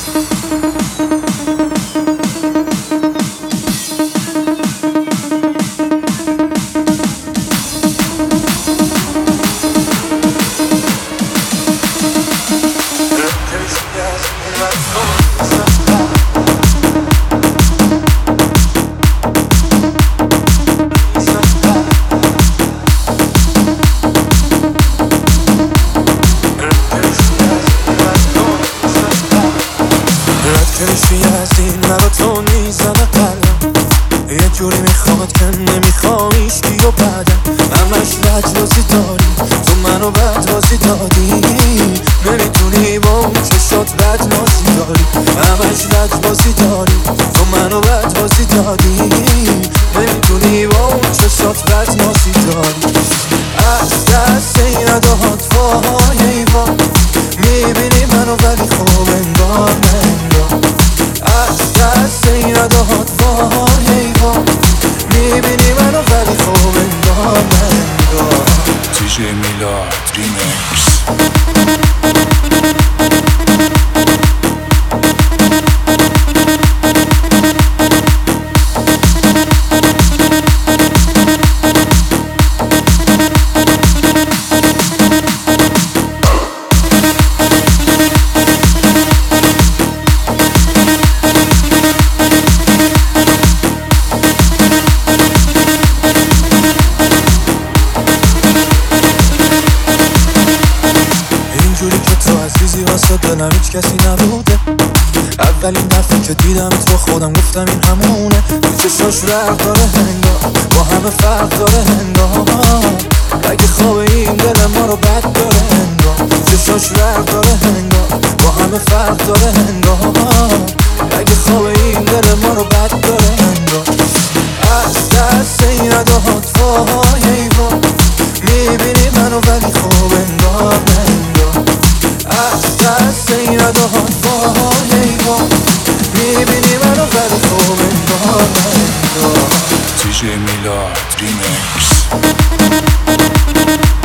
کشی از این مرا تو میزنه قلم، یه جوری میخواد که نمیخوایش کی و بعدم همش بدبازی داری تو منو بدبازی دادی، نمیتونی با اون چشات بدنازی داری همش بدبازی داری تو منو بدبازی دادی، نمیتونی با اون چشات بدنازی داری. از دست این اداهات وای ایوان میبینی منو ولی خوب انگار از دست این اداهات وای ایوان میبینی منو ولی خوب انگار TJ میلاد ریمیکس. اینجوری که تو عزیزی واسه دلم هیچ کسی نبوده، اولین دفعه که دیدم تو خودم گفتم این همونه، تو چشاش رق داره هنگام با همه فرق داره هنگام، اگه خواب این دل ما رو بد داره هنگام، چشاش رق داره هنگام با همه فرق داره هنگام، اگه خواب این دل ما رو بد داره هنگام. از دست این اداهات وای ایوان میبینی منو ولی خوب انگار از دست این اداهات وای ایوان میبینی منو ولی خوب انگار TJ میلاد ریمیکس.